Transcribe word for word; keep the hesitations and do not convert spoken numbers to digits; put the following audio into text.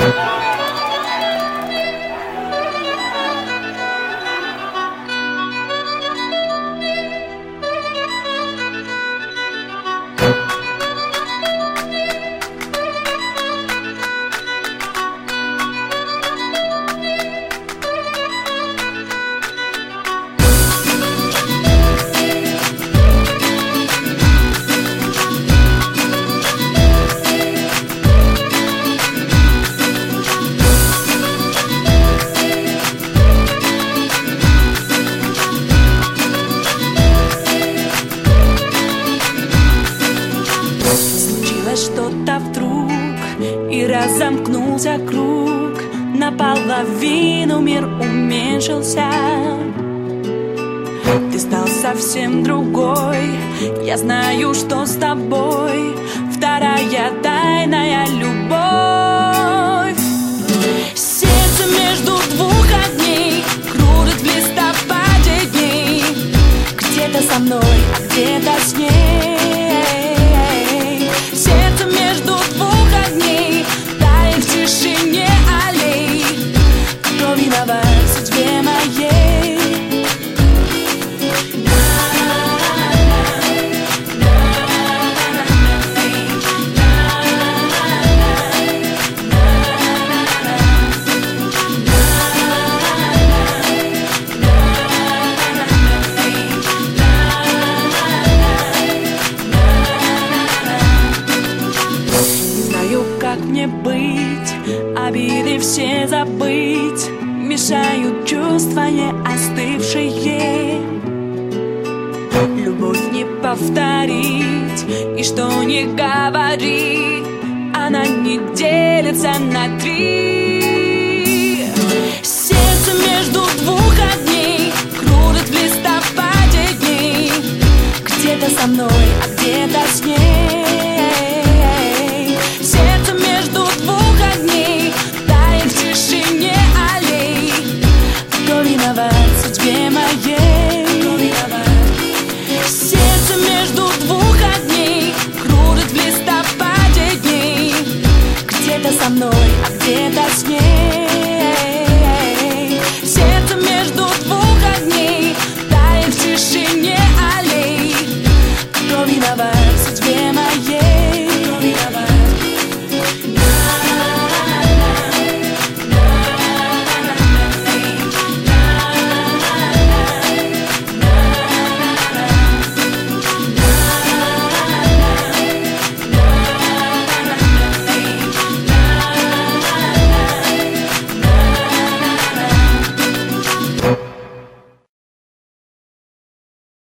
Что-то вдруг, и разомкнулся круг. Наполовину мир уменьшился. Ты стал совсем другой. Я знаю, что с тобой вторая тайная любовь. Сердце между двух огней кружит в листопаде дней. Где-то со мной, а где-то с ней. Сердце между двух огней тает в тишине аллей. Кто виноват в судьбе моей? Как мне быть, обиды все забыть, мешают чувства не остывшие. Любовь не повторить, и что не говори, она не делится на три. Сердце между двух огней кружит в листопаде дней. Где-то со мной, а где-то с ней. Сердце между двух огней тает в тишине аллей. Кто виноват в судьбе моей? Кто виноват? Сердце между двух огней кружит в листопаде дней. Где-то со мной, а где-то с ней.